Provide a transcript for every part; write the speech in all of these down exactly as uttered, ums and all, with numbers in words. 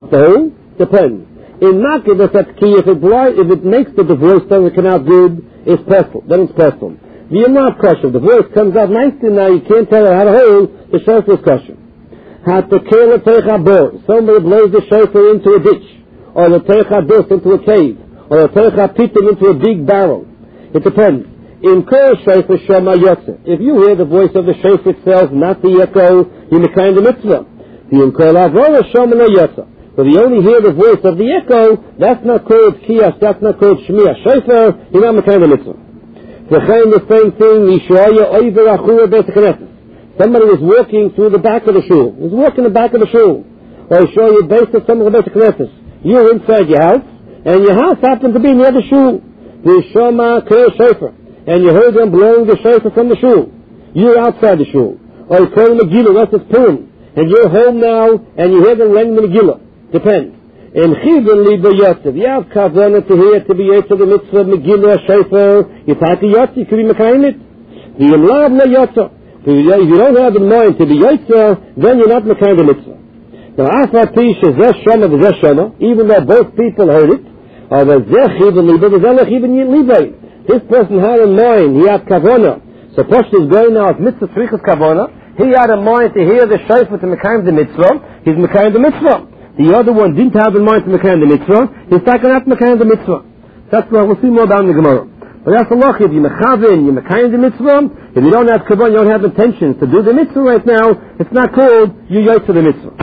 So, depends. In Makir, that's that key. If it, if it makes the divorce doesn't come out good, it's personal. Then it's personal. The not kosher. The divorce comes out nicely now. You can't tell it how to hold. The shofar is kosher. Hatakela teicha bor. Somebody blows the shofar into a ditch, or the teicha dus into a cave, or the teicha pitim into a big barrel. It depends. In kol shofar shema yotze. If you hear the voice of the shofar itself, not the echo, you mekayim the mitzvah. The in kol avora shema no yotze. But you only hear the voice of the echo, that's not called kiyas, that's not called shmiya shofar, you're not mekayim the mitzvah. The same thing, somebody was walking through the back of the shul. He was walking the back of the shul. Or I show you based on some of the Beit Knesset. You're inside your house, and your house happens to be near the shul. The shoma kol shofar, and you heard them blowing the shofar from the shul. You're outside the shul. Or you call them Megillah, that's his poem. And you're home now, and you hear them reading the Megillah. Depends. In Chivin Liba Yosef, you have Kavana to hear to be Yosef the mitzvah, Megillah, Shofar, you take a Yosef, you could be Mekayim it. The Imlav no Yosef. If you don't have in mind to be Yosef, then you're not Mekayim the mitzvah. Now, Afar Pish is Zeh Shoma, Zeh Shoma, even though both people heard it, or the Zeh Chivin Liba, the Zeh Chivin Liba. This person had in mind, he had Kavana. So Poshta is going now, as mitzvah Tzrichas Kavana, he had in mind to hear the Shofar to Mekayim the mitzvah, he's Mekayim the mitzvah. The other one didn't have in mind to Mekayim the mitzvah. He's taken out Mekayim the mitzvah. That's what we'll see more about in the Gemara. But that's a loch. If you mechavin, you Mekayim the mitzvah. If you don't have kavan, you don't have intentions to do the mitzvah right now. It's not called you yoyt to the mitzvah.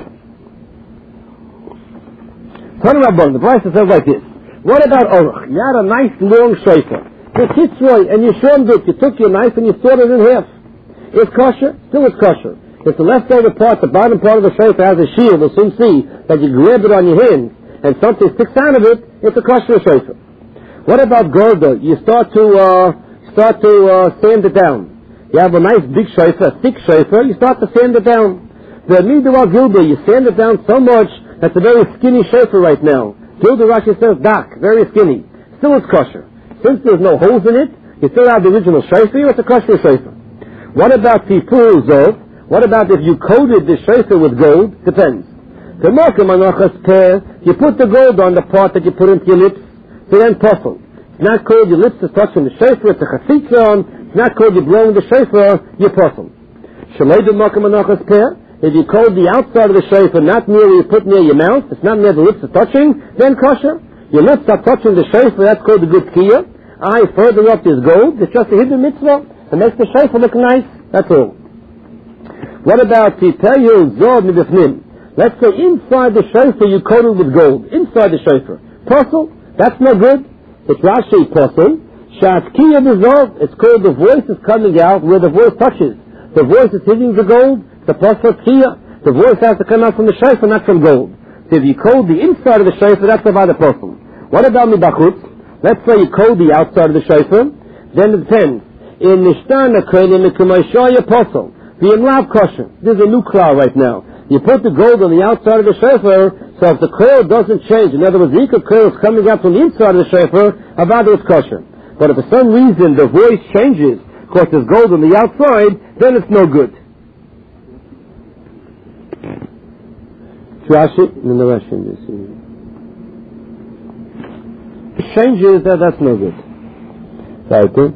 The price says like this. What about orach? You had a nice long shofar. You kitzroy and you shortened it. You took your knife and you sawed it in half. It's kosher. Still it's kosher. If the leftover part, the bottom part of the shofar has a shield, we'll soon see that you grab it on your hand and something sticks out of it, it's a kosher shofar. What about golda? You start to uh, start to uh, sand it down. You have a nice big shofar, a thick shofar, you start to sand it down. The midah gilda, you sand it down so much that's a very skinny shofar right now. Gilda Rashi says dak, very skinny. Still it's kosher. Since there's no holes in it, you still have the original shofar, it's a kosher shofar. What about tipur zov? What about if you coated the shofar with gold? Depends. You put the gold on the part that you put into your lips, so then puzzle. It's not called your lips is touching the shofar, it's a chatzitza on. It's not called you blowing the shofar, you puzzle. If you coat the outside of the shofar, not near where you put near your mouth, it's not near the lips is touching, then kosher. Your lips are touching the shofar, that's called the good kiyah. Eye further up is gold, it's just a hidden mitzvah. It makes the shofar look nice, that's all. What about Titayu Zod Mibifnim? Let's say inside the shofar you coated with gold. Inside the shofar. Puzzle? That's no good. It's Rashi puzzle. Shatkiya Zod, it's called the voice is coming out where the voice touches. The voice is hitting the gold. The puzzle Kiya. The voice has to come out from the shofar, not from gold. So if you coat the inside of the shofar, that's about the puzzle. What about Mibachutz? Let's say you coat the outside of the shofar. Then it depends. In Nishtana Koine Mikumayshaya puzzle. The imlav kosher. There's a new klal right now. You put the gold on the outside of the shofar, so if the klal doesn't change, in other words, the ikar klal is coming out from the inside of the shofar, about it's kosher. But if for some reason the voice changes, because there's gold on the outside, then it's no good. Rashi, no, no, Rashi, it changes, that that's no good. Right, okay?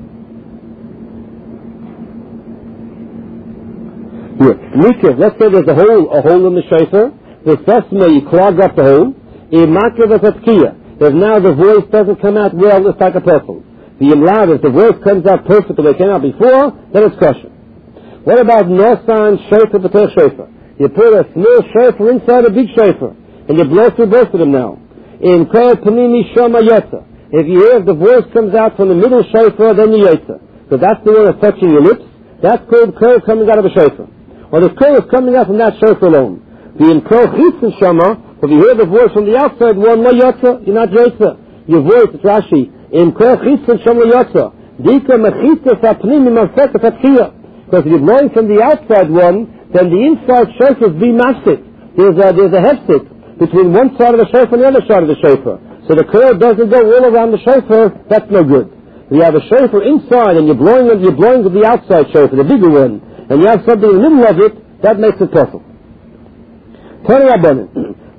Here, let's say there's a hole, a hole in the shofar. The first way you clog up the hole. If now the voice doesn't come out well, it's like a person. The imlav, if the voice comes out perfect the way it came out before, then it's kosher. What about nosan shofar b'tech shofar? You put a small shofar inside a big shofar, and you blow through both of them now. In kol panimi shoma yotza. If you hear if the voice comes out from the middle shofar, then you yotza. So that's the one that's touching your lips. That's called kol coming out of a shofar. Or the kol is coming out from that shofar alone. The in kol chitzin shama, if you hear the voice from the outside one, no yotza, you're not yotza. Your voice, it's Rashi, in kol chitzin shama yotza. Dika mechitza sapnim imafek atchiyah. Because if you're blowing from the outside one, then the inside shofar is be mastic. There's a, there's a hefsek between one side of the shofar and the other side of the shofar. So the kol doesn't go all around the shofar, that's no good. If you have a shofar inside and you're blowing you're blowing to the outside shofar, the bigger one, and you have something in the middle of it, that makes it possible.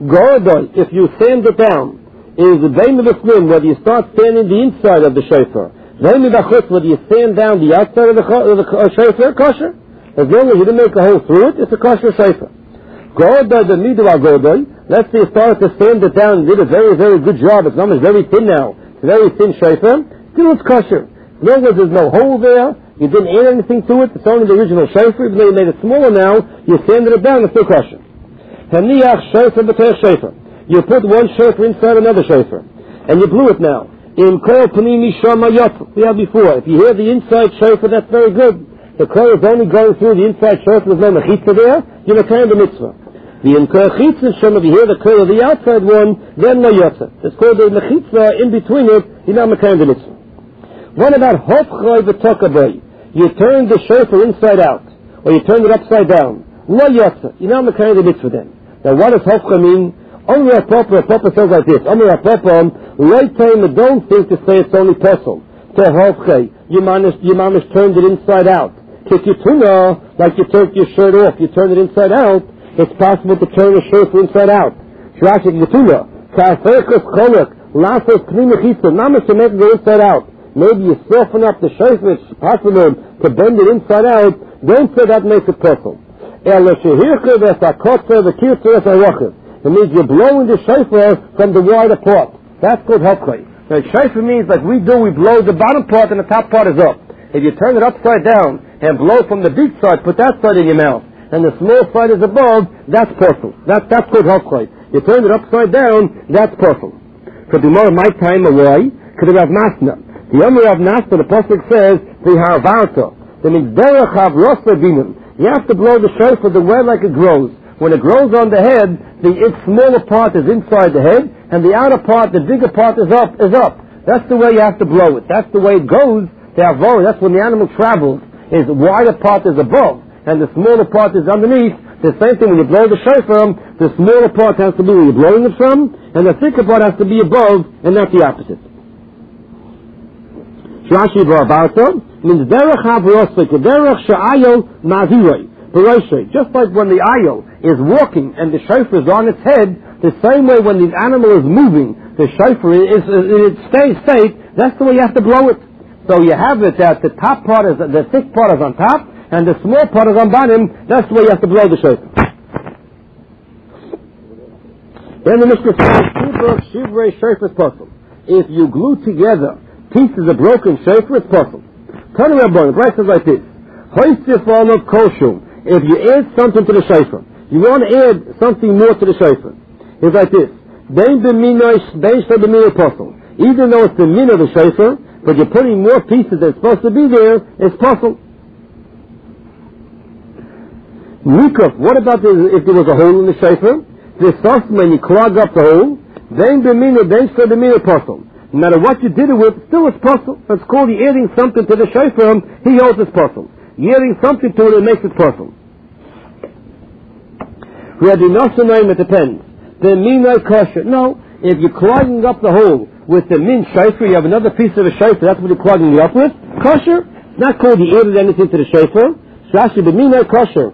Gorodoi, if you sand it down, is the vein of the slim, whether you start sanding the inside of the shofar, vein of the chutz, whether you sand down the outside of the, of the uh, shofar, kosher. As long as you didn't make a hole through it, it's a kosher shofar. Gorodoi, the middle of Gorodoi, let's say you started to sand it down and did a very, very good job. It's not very thin now. It's a very thin shofar. Still it's kosher. As long as there's no hole there, you didn't add anything to it, it's only the original shofar. Even though you made it smaller now, you sanded it down, it's still kosher. Haniach shofar b'teich shofar. You put one shofar inside another shofar, and you blew it now. In kol panimi shama yotz, we had before. If you hear the inside shofar, that's very good. The kol is only going through the inside shofar, there's no mechitza there, you're not kind of mitzvah. The in kol chitzah shama, if you hear the kol of the outside one, then no yotza. It's called the mechitza in between it, you're not kind of mitzvah. What about hofchoi v'tokaboi? You turn the shofar inside out, or you turn it upside down. Lo yotza, you're not kind of mitzvah then. Now what does hofcha mean? Only a papa, a papa says like this. Only a papa, right time, don't think to say it's only pesel. To hofcha, you managed, you managed turned it inside out. Kikituna, like you took your shirt off, you turn it inside out, it's possible to turn the shirt inside out. Shrashi kikituna, ka'afekos cholak, lasos k'nimechitza, namash to make it go inside out. Maybe you soften up the shirt, it's possible to bend it inside out, don't say that makes it pesel. Ela shehircha v'esakotza v'kirtza v'esarachim. It means you're blowing the shofar from the wider part. That's called hopkei. Now shofar means like we do, we blow the bottom part and the top part is up. If you turn it upside down and blow from the big side, put that side in your mouth, and the small side is above, that's pesel. That, that's called hopkei. You turn it upside down, that's pesel. For the more my time away, could have masna. The Omer of Nasna, the pasuk says, the harvarta. That means derech havrosa binim. You have to blow the shofar the way like it grows. When it grows on the head, the its smaller part is inside the head, and the outer part, the bigger part, is up. Is up. That's the way you have to blow it. That's the way it goes. That's when the animal travels. Is the wider part is above, and the smaller part is underneath. The same thing when you blow the shofar, the smaller part has to be where you're blowing it from, and the thicker part has to be above, and not the opposite. Rashi Barabarta means derech havrosik, derech sha'ayol maviroi. Just like when the ayol is walking and the shofar is on its head, the same way when the animal is moving, the shofar is in its stay state, that's the way you have to blow it. So you have it that the top part is, the thick part is on top, and the small part is on bottom, that's the way you have to blow the shofar. Then the Mishnah says, shivrei shofar is possible. If you glue together pieces of broken shofar, it's possible. Tanu Rabban, the Braisa says like this, hoistif alov koshum. If you add something to the shofar, you want to add something more to the shofar. It's like this. Even though it's the min of the shofar, but you're putting more pieces that's supposed to be there, it's possible. Nikuf, what about the, if there was a hole in the shofar? This sauce, when you clog up the hole, then the min of then the min of possible. No matter what you did it with, still it's possible. It's called you adding something to the shofar, he holds it's possible. You're adding something to it, it makes it possible. Rabbi Nosson, it depends. The minay kosher. No, if you're clogging up the hole with the min shofar, you have another piece of the shofar, that's what you're clogging it up with. Kosher. It's not called you added anything to the shofar. Rashi, the minay kosher.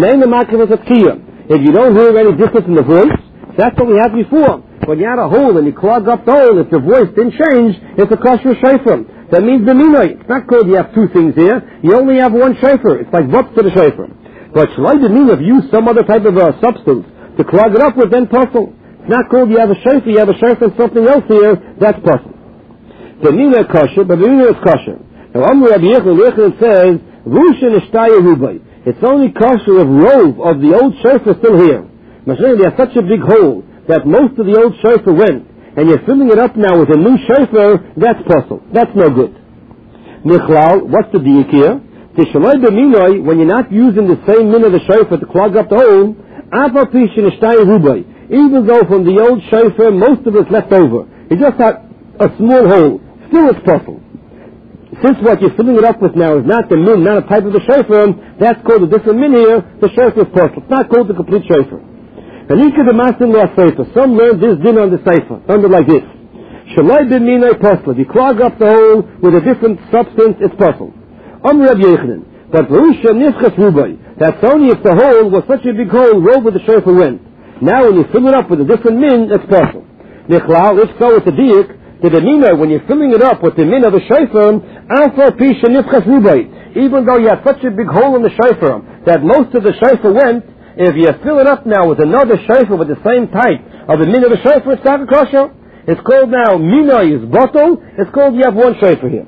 If you don't hear any difference in the voice, that's what we had before. When you had a hole and you clog up the hole, if the voice didn't change, it's a kosher shofar. That means the minay. It's not called you have two things here. You only have one shofar. It's like butts to the shofar. But shalai mean if you use some other type of uh, substance to clog it up with, then puzzle. It's not called you have a shofar, you have a shofar and something else here, that's puzzle. The minay kosher, but the minay is kosher. Now Amr Rabbi Yechon says, Rusha nishtaya rubai. It's only kosher if robe of the old shofar is still here. Masha'allah, you have such a big hole that most of the old shofar went, and you're filling it up now with a new shofar, that's puzzle. That's no good. Nichlal, what's the diuk here? Tishalai b'minoi, when you're not using the same min of the shofar to clog up the hole, afal pishin ishtay rubai. Even though from the old shofar most of it's left over, you just had a small hole, still it's puzzle. Since what you're filling it up with now is not the min, not a type of the shofar, that's called a different min here, the shofar is puzzle. It's not called the complete shofar. And each of the master law sefer, some learn this din on the sefer, under like this. Shalai b'minoi puzzle. If you clog up the hole with a different substance, it's puzzle. Amr Rabbi Yechanan, but Rusha Nischas Rubai, that's only if the hole was such a big hole, rolled with the shofar went. Now when you fill it up with a different min, it's possible. Nichlal, if so, it's a diak, to the mina, when you're filling it up with the min of the shofar, alpha pisha nifchas rubai, even though you have such a big hole in the shofar, that most of the shofar went, if you fill it up now with another shofar with the same type of the min of the shofar, it's not a kosher. It's called now mina is bottle, it's called you have one shofar here.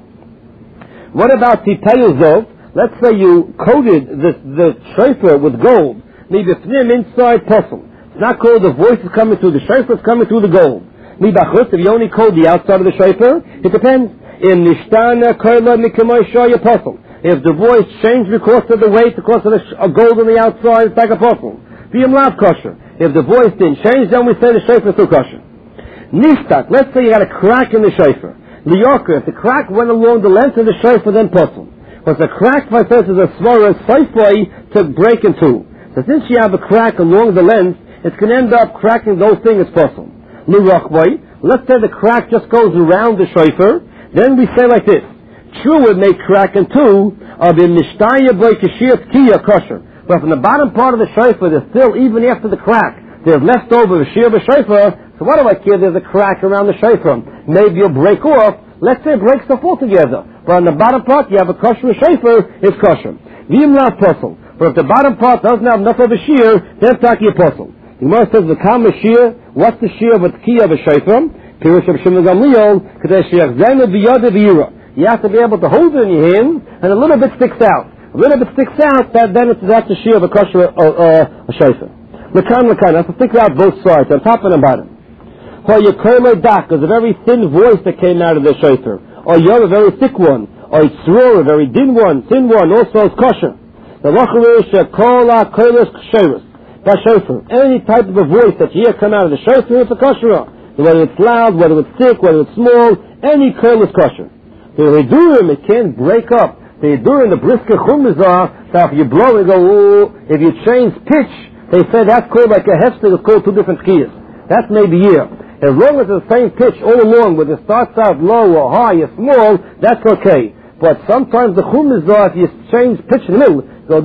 What about titayu zov? Let's say you coated this, the shofar with gold, maybe inside puzzle. It's not called the voice is coming through the shofar, it's coming through the gold. If you only coat the outside of the shofar, it depends. In nishtana koila mikamay shaya puzzle. If the voice changed because of the weight, because of the sh- gold on the outside, it's like a puzzle. V'yim lav kosher. If the voice didn't change, then we say the shofar is still kosher. Nishtak, let's say you had a crack in the shofar. Liyoker, if the crack went along the length of the shofar, then puzzle. But the crack, by says, is a svara soifoi to break in two. So since you have a crack along the length, it's going to end up cracking those things as puzzle. Let's say the crack just goes around the shofar, then we say like this, true it may crack in two, of in nishtaya boy kashir tkiya kosher. But from the bottom part of the shofar, there's still, even after the crack, there's left over the shear of the shofar, so what do I care, there's a crack around the shofar. Maybe you'll break off, let's say it breaks off altogether. But on the bottom part, you have a kosher shofar, it's kosher. V'im la puzzle. But if the bottom part doesn't have enough of a shear, then taki a puzzle. The Gemara says, the kam shear, what's the shear of a tkiya of a shofar? Pirush of Shimon Gamliel, kadesh yachzenu b'yada v'yira. You have to be able to hold it in your hand, and a little bit sticks out. A little bit sticks out, that, then it's, that's the shear of a kosher, uh, uh, a shofar. Lakan, lakan, that's to stick out both sides, on top and on bottom. Or your koiloi dak, there's a very thin voice that came out of the shofar. Or you have a very thick one. Or it's a very thin one, thin one, also is kosher. The lacharish, kola, koilos, ksheris. Shofar. Any type of a voice that you hear come out of the shofar, it's a kosher. Whether it's loud, whether it's thick, whether it's small, any curl is kosher. The Hidurim, it can't break up. The Hidurim, the brisker chumizah, that if you blow and go, ooh, if you change pitch, they say that's called like a hefstig, it's called two different skiyas. That's maybe here. As long as it's the same pitch all along, whether it starts out low or high or small, that's okay. But sometimes the chumizah, if you change pitch in the middle, go,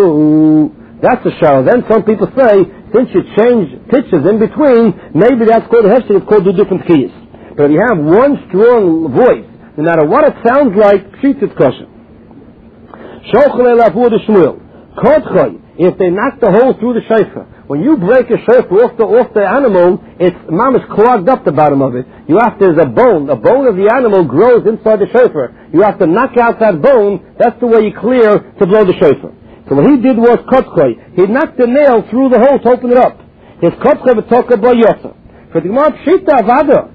ooh, that's a shower. Then some people say, since you change pitches in between, maybe that's called a hefsek, it's called two different keys. But if you have one strong voice, no matter what it sounds like, pshit it's kosher. If they knock the hole through the shofar, when you break a shofar off the, off the animal, it's mamish clogged up the bottom of it. You have to, there's a bone, the bone of the animal grows inside the shofar. You have to knock out that bone, that's the way you clear to blow the shofar. So what he did was kotzkoi. He knocked the nail through the hole to open it up. His kotzkoi v'toka bo yotza. For the Gemara pshita avada.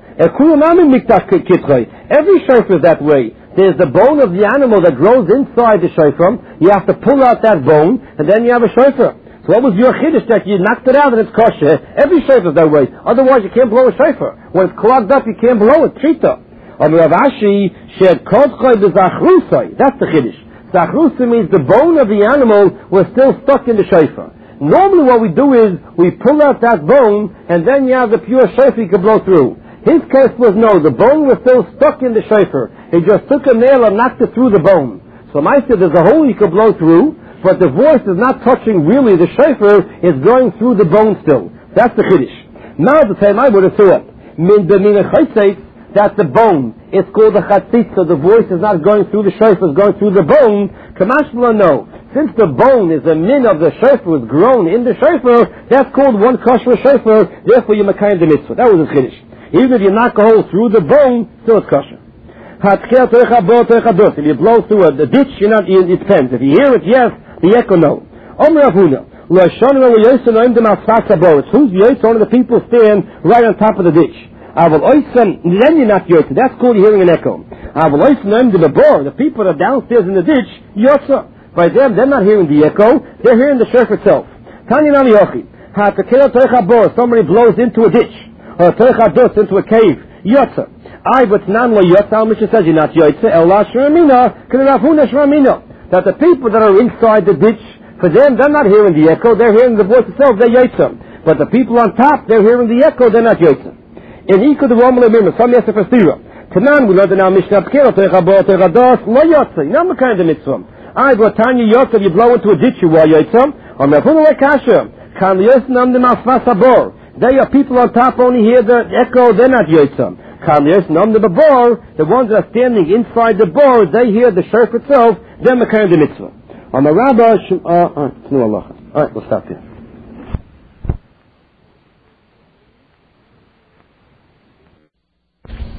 Every shofar is that way. There's the bone of the animal that grows inside the shofar. You have to pull out that bone, and then you have a shofar. So what was your chiddush that you knocked it out and it's kosher? Every shofar is that way. Otherwise you can't blow a shofar. When it's clogged up, you can't blow it. Pshita. Rav Ashi shed kotzkoi v'zachrusai. That's the chiddush. Zachrusa means the bone of the animal was still stuck in the shofar. Normally what we do is we pull out that bone and then you have the pure shofar you can blow through. His case was no, the bone was still stuck in the shofar. He just took a nail and knocked it through the bone. So I said there's a hole you can blow through, but the voice is not touching really the shofar, it's going through the bone still. That's the chiddush. Now the same I would have thought. Min b'mina chaytzeit, that's the bone. It's called the chatzitz, so the voice is not going through the shofar, it's going through the bone. Kamashla, no. Since the bone is a min of the shofar, was grown in the shofar, that's called one kosher shofar, therefore you makayim the mitzvah. That was a chiddush. Even if you knock a hole through the bone, still it's kosher. If you blow through a, the ditch, you're not, it depends. If you hear it, yes, the echo, no. Omer Avuna. Who's the yoytz? One of the people stand right on top of the ditch. Then you're not yoytz. That's called hearing an echo. The people that are downstairs in the ditch, yotza. By them, they're not hearing the echo, they're hearing the shofar itself. Somebody blows into a ditch, or into a cave, yotza. I, but nan lo yotza, our Mishnah says you're not yotza, ela shramina, k'nafuna shramina. That the people that are inside the ditch, for them, they're not hearing the echo, they're hearing the voice itself, they're yotza. But the people on top, they're hearing the echo, they're not yotza. In Ika the Roman Lemimah, some yes for stira. Tanan, we learned in our Mishnah, p'kero techa bo techa dos, lo yotza. You're not kind of mitzvah. I, but Tanya yotza, you blow into a ditch, you are yotza. Or mefuna lekasha. Kan Yosnam the Masvasabor. They are people on top only hear the echo, they're not Yotzam. Kan Yosnam the Babor, the ones that are standing inside the bor, they hear the shirk itself, they're Mekayim the mitzvah. On the Rabbah, uh, uh, no Allah. Alright, we'll stop here.